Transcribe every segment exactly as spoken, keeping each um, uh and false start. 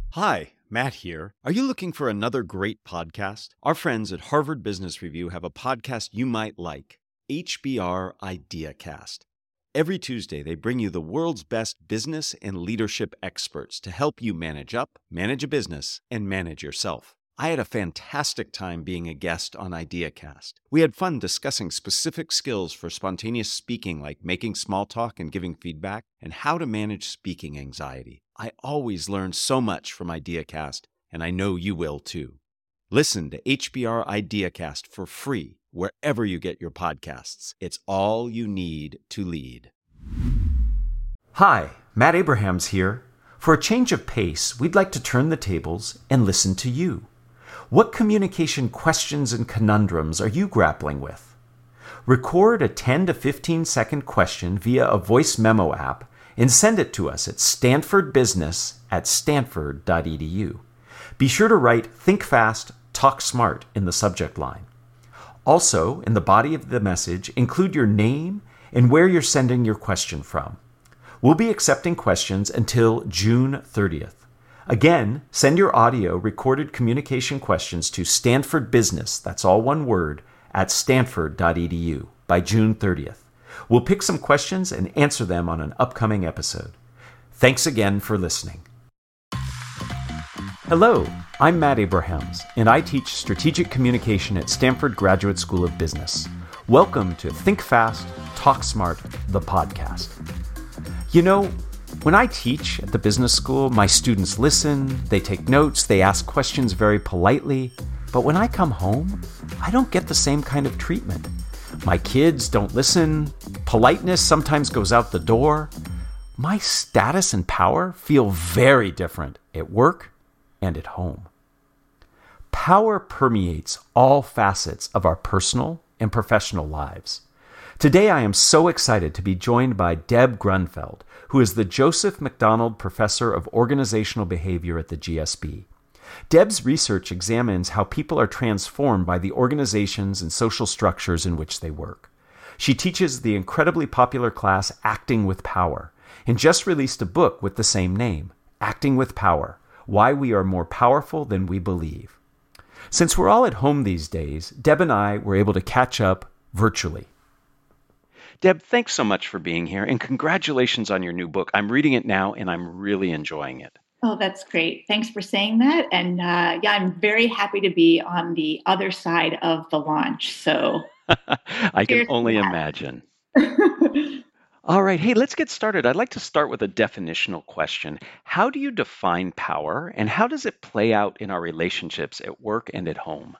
Hi, Matt here. Are you looking for another great podcast? Our friends at Harvard Business Review have a podcast you might like, H B R IdeaCast. Every Tuesday, they bring you the world's best business and leadership experts to help you manage up, manage a business, and manage yourself. I had a fantastic time being a guest on IdeaCast. We had fun discussing specific skills for spontaneous speaking, like making small talk and giving feedback, and how to manage speaking anxiety. I always learn so much from IdeaCast, and I know you will too. Listen to H B R IdeaCast for free wherever you get your podcasts. It's all you need to lead. Hi, Matt Abrahams here. For a change of pace, we'd like to turn the tables and listen to you. What communication questions and conundrums are you grappling with? Record a ten to fifteen second question via a voice memo app and send it to us at stanfordbusiness at stanford dot e d u. Be sure to write Think Fast, Talk Smart in the subject line. Also, in the body of the message, include your name and where you're sending your question from. We'll be accepting questions until June thirtieth. Again, send your audio recorded communication questions to Stanford Business, that's all one word, at stanford dot e d u by June thirtieth. We'll pick some questions and answer them on an upcoming episode. Thanks again for listening. Hello, I'm Matt Abrahams, and I teach strategic communication at Stanford Graduate School of Business. Welcome to Think Fast, Talk Smart, the podcast. You know, when I teach at the business school, my students listen, they take notes, they ask questions very politely. But when I come home, I don't get the same kind of treatment. My kids don't listen. Politeness sometimes goes out the door. My status and power feel very different at work and at home. Power permeates all facets of our personal and professional lives. Today, I am so excited to be joined by Deb Grunfeld, who is the Joseph McDonald Professor of Organizational Behavior at the G S B. Deb's research examines how people are transformed by the organizations and social structures in which they work. She teaches the incredibly popular class Acting with Power, and just released a book with the same name, Acting with Power: Why We Are More Powerful Than We Believe. Since we're all at home these days, Deb and I were able to catch up virtually. Deb, thanks so much for being here, and congratulations on your new book. I'm reading it now, and I'm really enjoying it. Oh, that's great. Thanks for saying that. And uh, yeah, I'm very happy to be on the other side of the launch. So I can only imagine. All right. Hey, let's get started. I'd like to start with a definitional question. How do you define power, and how does it play out in our relationships at work and at home?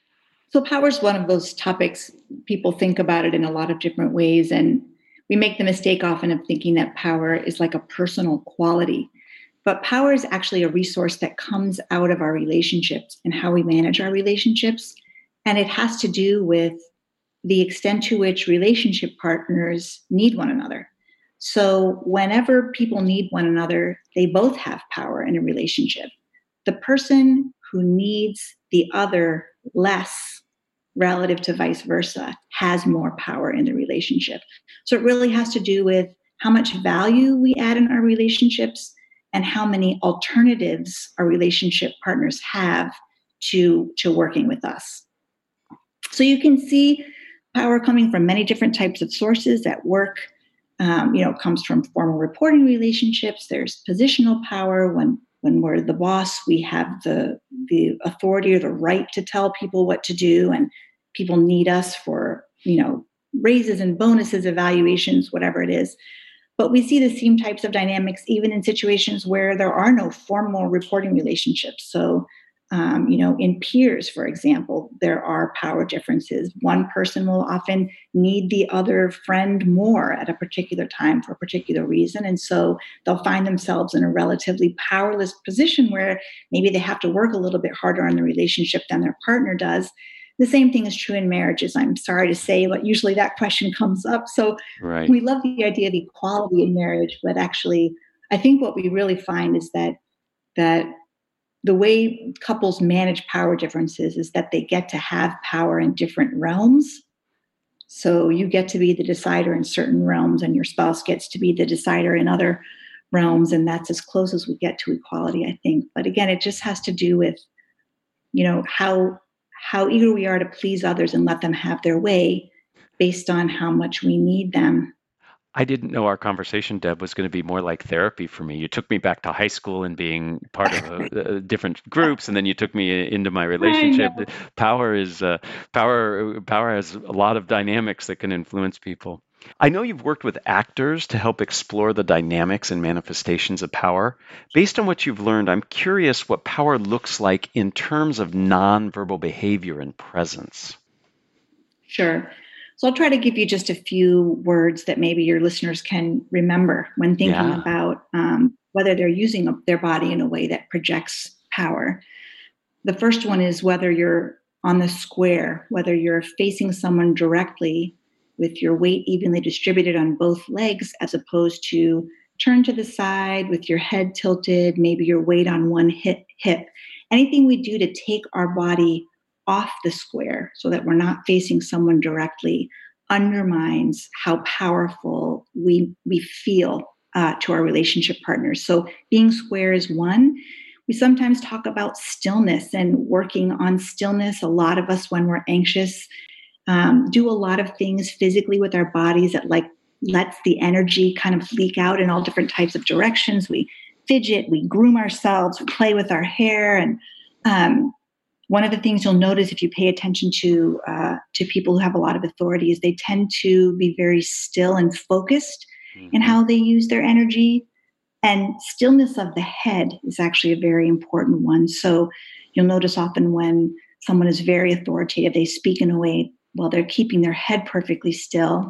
So power is one of those topics. People think about it in a lot of different ways. And we make the mistake often of thinking that power is like a personal quality. But power is actually a resource that comes out of our relationships and how we manage our relationships. And it has to do with the extent to which relationship partners need one another. So whenever people need one another, they both have power in a relationship. The person who needs the other less relative to vice versa has more power in the relationship. So it really has to do with how much value we add in our relationships and how many alternatives our relationship partners have to, to working with us. So you can see power coming from many different types of sources at work. Um, you know, it comes from formal reporting relationships. There's positional power. When when we're the boss, we have the the authority or the right to tell people what to do, and people need us for, you know, raises and bonuses, evaluations, whatever it is. But we see the same types of dynamics even in situations where there are no formal reporting relationships. So, um, you know, in peers, for example, there are power differences. One person will often need the other friend more at a particular time for a particular reason. And so they'll find themselves in a relatively powerless position where maybe they have to work a little bit harder on the relationship than their partner does. The same thing is true in marriages. I'm sorry to say, but usually that question comes up. So Right. We love the idea of equality in marriage, but actually, I think what we really find is that that the way couples manage power differences is that they get to have power in different realms. So you get to be the decider in certain realms, and your spouse gets to be the decider in other realms, and that's as close as we get to equality, I think. But again, it just has to do with, you know, how how eager we are to please others and let them have their way based on how much we need them. I didn't know our conversation, Deb, was going to be more like therapy for me. You took me back to high school and being part of a, a different groups, and then you took me into my relationship. Power is uh, power. Power has a lot of dynamics that can influence people. I know you've worked with actors to help explore the dynamics and manifestations of power. Based on what you've learned, I'm curious what power looks like in terms of nonverbal behavior and presence. Sure. So I'll try to give you just a few words that maybe your listeners can remember when thinking Yeah. about um, whether they're using their body in a way that projects power. The first one is whether you're on the square, whether you're facing someone directly with your weight evenly distributed on both legs, as opposed to turn to the side with your head tilted, maybe your weight on one hip. hip. Anything we do to take our body off the square so that we're not facing someone directly undermines how powerful we we feel uh, to our relationship partners. So being square is one. We sometimes talk about stillness and working on stillness. A lot of us, when we're anxious, um, do a lot of things physically with our bodies that like lets the energy kind of leak out in all different types of directions. We fidget, we groom ourselves, we play with our hair, and um, one of the things you'll notice if you pay attention to uh, to people who have a lot of authority is they tend to be very still and focused mm-hmm. in how they use their energy. And stillness of the head is actually a very important one. So you'll notice often when someone is very authoritative, they speak in a way while they're keeping their head perfectly still.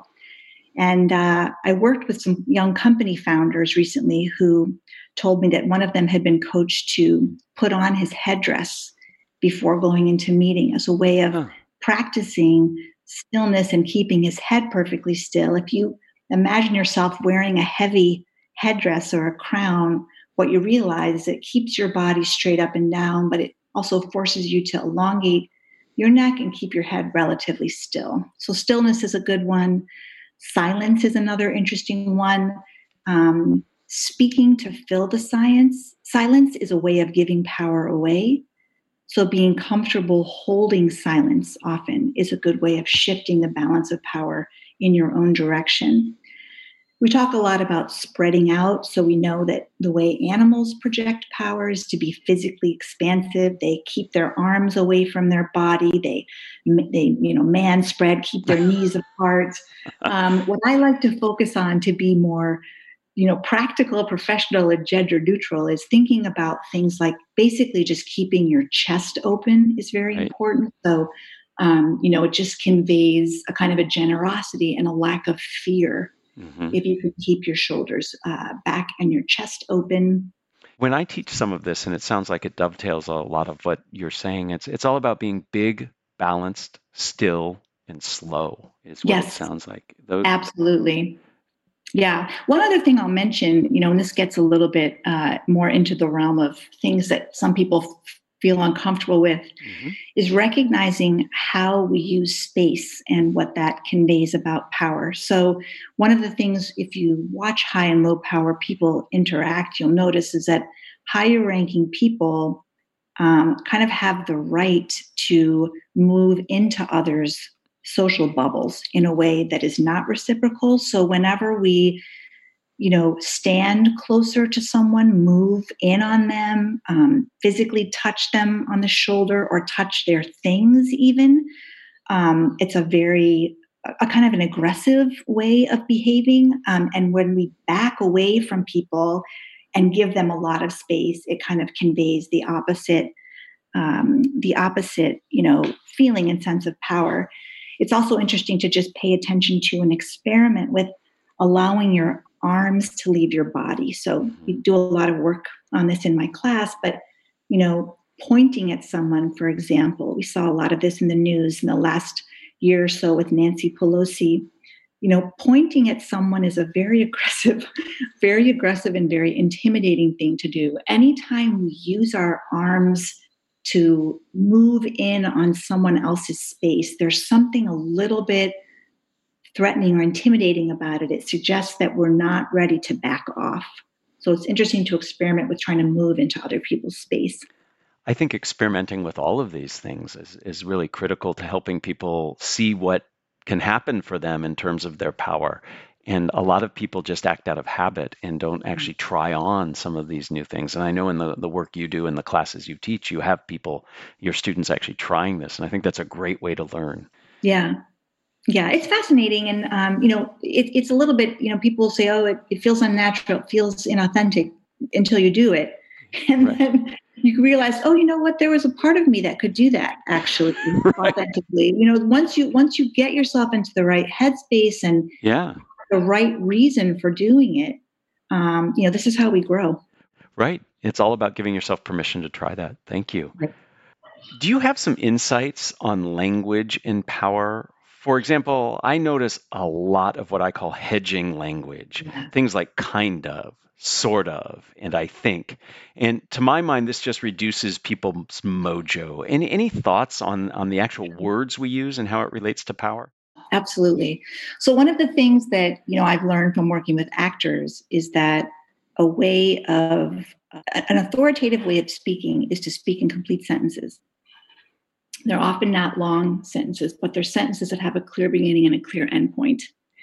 And uh, I worked with some young company founders recently who told me that one of them had been coached to put on his headdress before going into meeting as a way of huh. practicing stillness and keeping his head perfectly still. If you imagine yourself wearing a heavy headdress or a crown, what you realize is it keeps your body straight up and down, but it also forces you to elongate your neck and keep your head relatively still. So stillness is a good one. Silence is another interesting one. Um, speaking to fill the science. Silence is a way of giving power away. So being comfortable holding silence often is a good way of shifting the balance of power in your own direction. We talk a lot about spreading out. So we know that the way animals project power is to be physically expansive. They keep their arms away from their body. They, they you know, man spread, keep their knees apart. Um, what I like to focus on to be more you know, practical, professional, and gender neutral is thinking about things like basically just keeping your chest open is very right. important. So, um, you know, it just conveys a kind of a generosity and a lack of fear mm-hmm. if you can keep your shoulders uh, back and your chest open. When I teach some of this, and it sounds like it dovetails a lot of what you're saying, it's it's all about being big, balanced, still, and slow is what yes, it sounds like. Those- absolutely. Yeah. One other thing I'll mention, you know, and this gets a little bit uh, more into the realm of things that some people f- feel uncomfortable with, mm-hmm. is recognizing how we use space and what that conveys about power. So one of the things, if you watch high and low power people interact, you'll notice is that higher ranking people um, kind of have the right to move into others' social bubbles in a way that is not reciprocal. So whenever we, you know, stand closer to someone, move in on them, um, physically touch them on the shoulder or touch their things even, um, it's a very, a kind of an aggressive way of behaving. Um, and when we back away from people and give them a lot of space, it kind of conveys the opposite, um, the opposite, you know, feeling and sense of power. It's also interesting to just pay attention to and experiment with allowing your arms to leave your body. So we do a lot of work on this in my class, but, you know, pointing at someone, for example, we saw a lot of this in the news in the last year or so with Nancy Pelosi. You know, pointing at someone is a very aggressive, very aggressive and very intimidating thing to do. Anytime we use our arms to move in on someone else's space, there's something a little bit threatening or intimidating about it. It suggests that we're not ready to back off. So it's interesting to experiment with trying to move into other people's space. I think experimenting with all of these things is, is really critical to helping people see what can happen for them in terms of their power. And a lot of people just act out of habit and don't actually try on some of these new things. And I know in the, the work you do in the classes you teach, you have people, your students actually trying this. And I think that's a great way to learn. Yeah. Yeah, it's fascinating. And, um, you know, it, it's a little bit, you know, people say, oh, it, it feels unnatural, it feels inauthentic until you do it. And right. then you realize, oh, you know what, there was a part of me that could do that actually right. authentically. You know, once you once you get yourself into the right headspace and yeah. the right reason for doing it, um, you know, this is how we grow. Right. It's all about giving yourself permission to try that. Thank you. Right. Do you have some insights on language and power? For example, I notice a lot of what I call hedging language, yeah. things like kind of, sort of, and I think. And to my mind, this just reduces people's mojo. Any any thoughts on, on the actual words we use and how it relates to power? Absolutely. So one of the things that, you know, I've learned from working with actors is that a way of, uh, an authoritative way of speaking is to speak in complete sentences. They're often not long sentences, but they're sentences that have a clear beginning and a clear endpoint.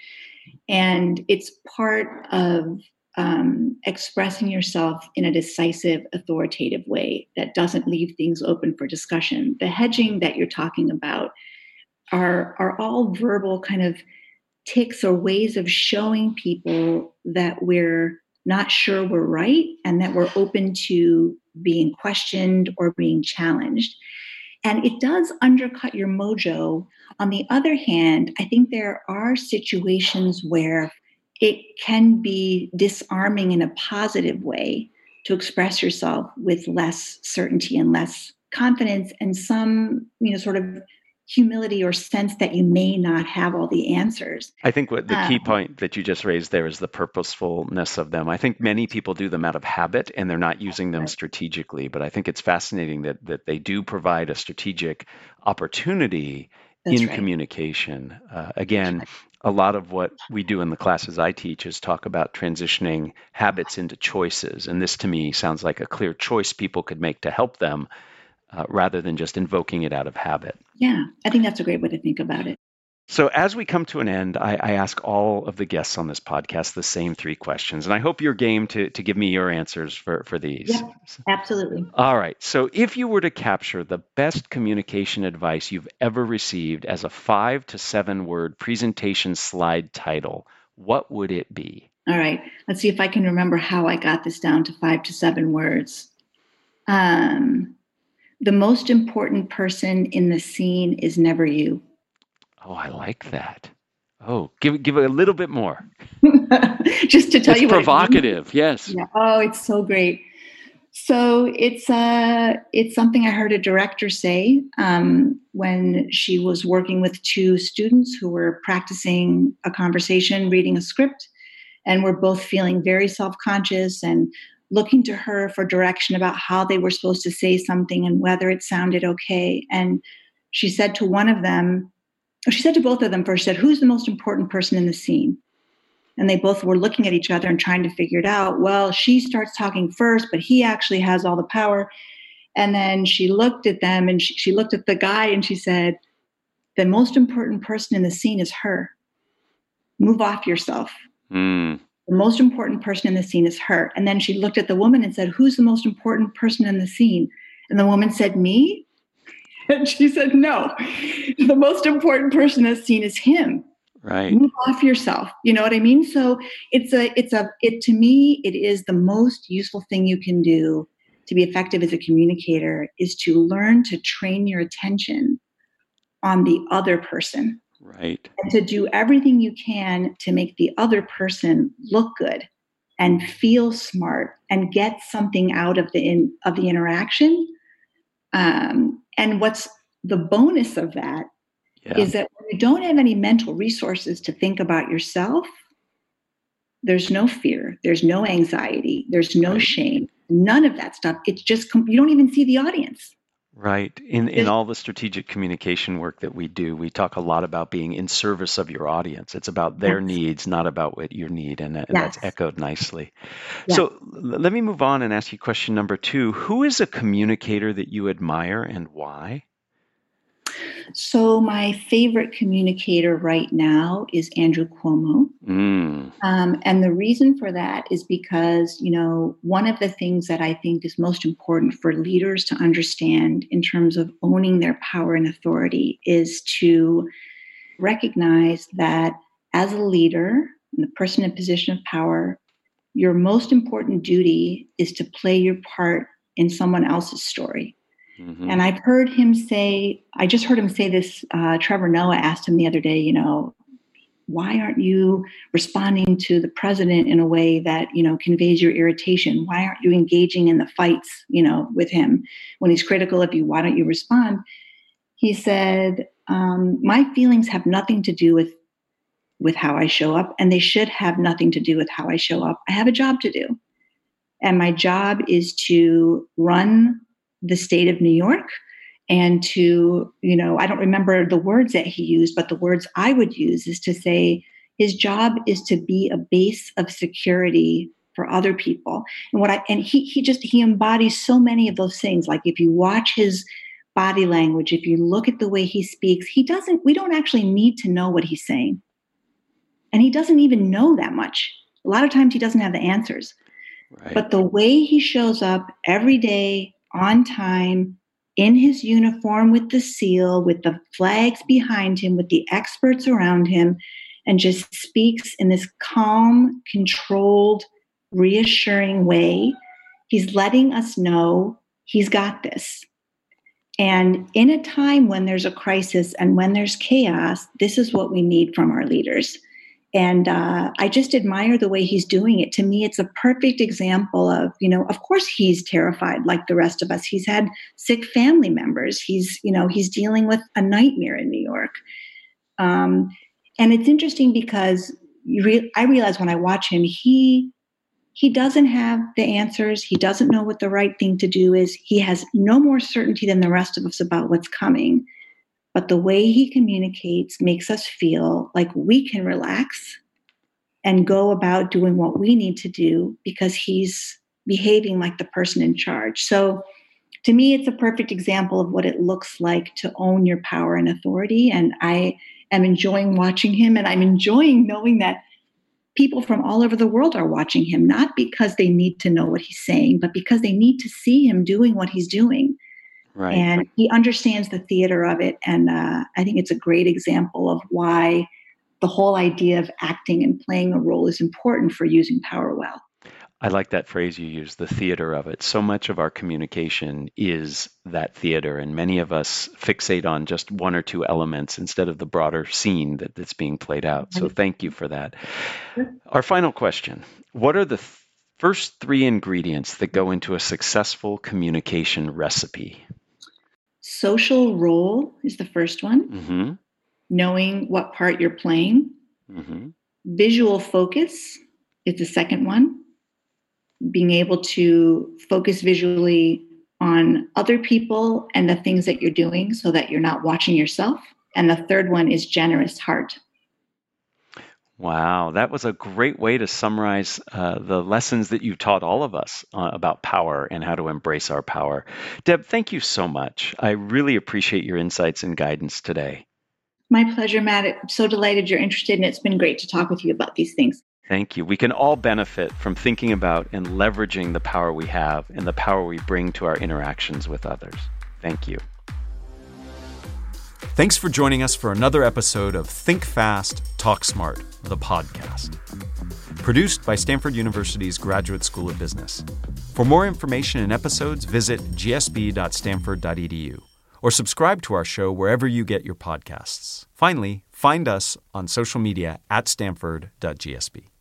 And it's part of um, expressing yourself in a decisive, authoritative way that doesn't leave things open for discussion. The hedging that you're talking about are, are all verbal kind of tics or ways of showing people that we're not sure we're right and that we're open to being questioned or being challenged. And it does undercut your mojo. On the other hand, I think there are situations where it can be disarming in a positive way to express yourself with less certainty and less confidence and some, you know, sort of humility or sense that you may not have all the answers. I think what the um, key point that you just raised there is the purposefulness of them. I think many people do them out of habit and they're not using them strategically, but I think it's fascinating that that they do provide a strategic opportunity That's in right. communication. Uh, again, right. a lot of what we do in the classes I teach is talk about transitioning habits into choices. And this to me sounds like a clear choice people could make to help them uh, rather than just invoking it out of habit. Yeah, I think that's a great way to think about it. So as we come to an end, I, I ask all of the guests on this podcast the same three questions, and I hope you're game to, to give me your answers for, for these. Yeah, absolutely. All right. So if you were to capture the best communication advice you've ever received as a five to seven word presentation slide title, what would it be? All right. Let's see if I can remember how I got this down to five to seven words. Um, the most important person in the scene is never you. Oh, I like that. Oh, give give it a little bit more. Just to tell it's you what provocative. It yes. Yeah. Oh, it's so great. So it's uh, it's something I heard a director say um, when she was working with two students who were practicing a conversation, reading a script, and were both feeling very self-conscious and looking to her for direction about how they were supposed to say something and whether it sounded okay. And she said to one of them, or she said to both of them first, said, who's the most important person in the scene? And they both were looking at each other and trying to figure it out. Well, she starts talking first, but he actually has all the power. And then she looked at them and she, she looked at the guy and she said, the most important person in the scene is her. Move off yourself. Mm. The most important person in the scene is her. And then she looked at the woman and said, who's the most important person in the scene? And the woman said, me? And she said, no, the most important person in the scene is him. Right. Move off yourself. You know what I mean? So it's a, it's a, it, to me, it is the most useful thing you can do to be effective as a communicator is to learn to train your attention on the other person. Right. And to do everything you can to make the other person look good and feel smart and get something out of the in, of the interaction. Um, and what's the bonus of that yeah. is that when you don't have any mental resources to think about yourself, there's no fear, there's no anxiety, there's no right. shame, none of that stuff. It's just, you don't even see the audience. Right. In in all the strategic communication work that we do, we talk a lot about being in service of your audience. It's about their Yes, needs, not about what you need, and that- and that's yes, echoed nicely. yes. So l- let me move on and ask you question number two. Who is a communicator that you admire and why? So my favorite communicator right now is Andrew Cuomo. Mm, Um, and the reason for that is because, you know, one of the things that I think is most important for leaders to understand in terms of owning their power and authority is to recognize that as a leader and the person in a position of power, your most important duty is to play your part in someone else's story. hmm And I've heard him say, I just heard him say this. Uh, Trevor Noah asked him the other day, you know, why aren't you responding to the president in a way that, you know, conveys your irritation? Why aren't you engaging in the fights, you know, with him when he's critical of you? Why don't you respond? He said, um, my feelings have nothing to do with with how I show up, and they should have nothing to do with how I show up. I have a job to do. And my job is to run the state of New York and to, you know, I don't remember the words that he used, but the words I would use is to say his job is to be a base of security for other people. And what I, and he, he just, he embodies so many of those things. Like if you watch his body language, if you look at the way he speaks, he doesn't, we don't actually need to know what he's saying. And he doesn't even know that much. A lot of times he doesn't have the answers. Right. But the way he shows up every day on time in his uniform with the seal, with the flags behind him, with the experts around him, and just speaks in this calm, controlled, reassuring way, he's letting us know he's got this. And in a time when there's a crisis and when there's chaos, this is what we need from our leaders. And uh, I just admire the way he's doing it. To me, it's a perfect example of, you know, of course he's terrified like the rest of us. He's had sick family members. He's, you know, he's dealing with a nightmare in New York. Um, and it's interesting because you re- I realize when I watch him, he he doesn't have the answers. He doesn't know what the right thing to do is. He has no more certainty than the rest of us about what's coming. But the way he communicates makes us feel like we can relax and go about doing what we need to do because he's behaving like the person in charge. So to me, it's a perfect example of what it looks like to own your power and authority. And I am enjoying watching him, and I'm enjoying knowing that people from all over the world are watching him, not because they need to know what he's saying, but because they need to see him doing what he's doing. Right. And he understands the theater of it. And uh, I think it's a great example of why the whole idea of acting and playing a role is important for using power well. I like that phrase you use, the theater of it. So much of our communication is that theater, and many of us fixate on just one or two elements instead of the broader scene that, that's being played out. So thank you for that. Our final question. What are the th- first three ingredients that go into a successful communication recipe? Social role is the first one, Mm-hmm. knowing what part you're playing. Mm-hmm. Visual focus is the second one, being able to focus visually on other people and the things that you're doing so that you're not watching yourself. And the third one is generous heart. Wow, that was a great way to summarize uh, the lessons that you taught all of us uh, about power and how to embrace our power. Deb, thank you so much. I really appreciate your insights and guidance today. My pleasure, Matt. I'm so delighted you're interested, and it's been great to talk with you about these things. Thank you. We can all benefit from thinking about and leveraging the power we have and the power we bring to our interactions with others. Thank you. Thanks for joining us for another episode of Think Fast, Talk Smart, the podcast. Produced by Stanford University's Graduate School of Business. For more information and episodes, visit g s b dot stanford dot e d u or subscribe to our show wherever you get your podcasts. Finally, find us on social media at stanford dot g s b.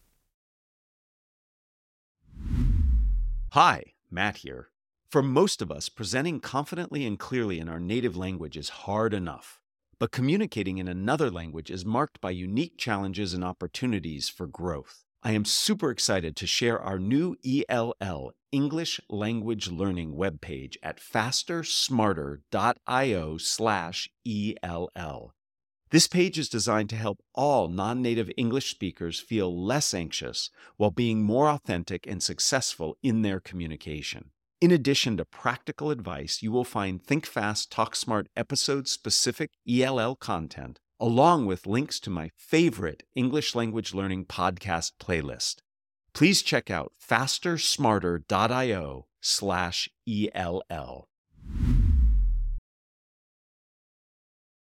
Hi, Matt here. For most of us, presenting confidently and clearly in our native language is hard enough. But communicating in another language is marked by unique challenges and opportunities for growth. I am super excited to share our new E L L, English Language Learning webpage at fastersmarter.io slash ELL. This page is designed to help all non-native English speakers feel less anxious while being more authentic and successful in their communication. In addition to practical advice, you will find Think Fast, Talk Smart episode-specific E L L content, along with links to my favorite English language learning podcast playlist. Please check out fastersmarter.io slash ELL.